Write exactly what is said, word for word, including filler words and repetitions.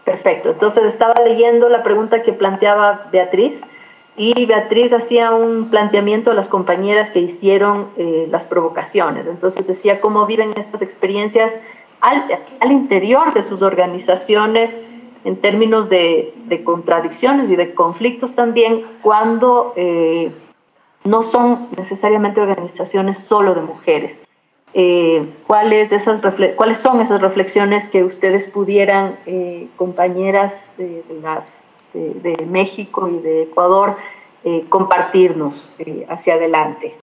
Perfecto. Entonces estaba leyendo la pregunta que planteaba Beatriz y Beatriz hacía un planteamiento a las compañeras que hicieron eh, las provocaciones. Entonces decía cómo viven estas experiencias al, al interior de sus organizaciones en términos de, de contradicciones y de conflictos también cuando eh, no son necesariamente organizaciones solo de mujeres. Eh, ¿cuáles, esas ¿Cuáles son esas reflexiones que ustedes pudieran, eh, compañeras de, de, las, de, de México y de Ecuador, eh, compartirnos eh, hacia adelante?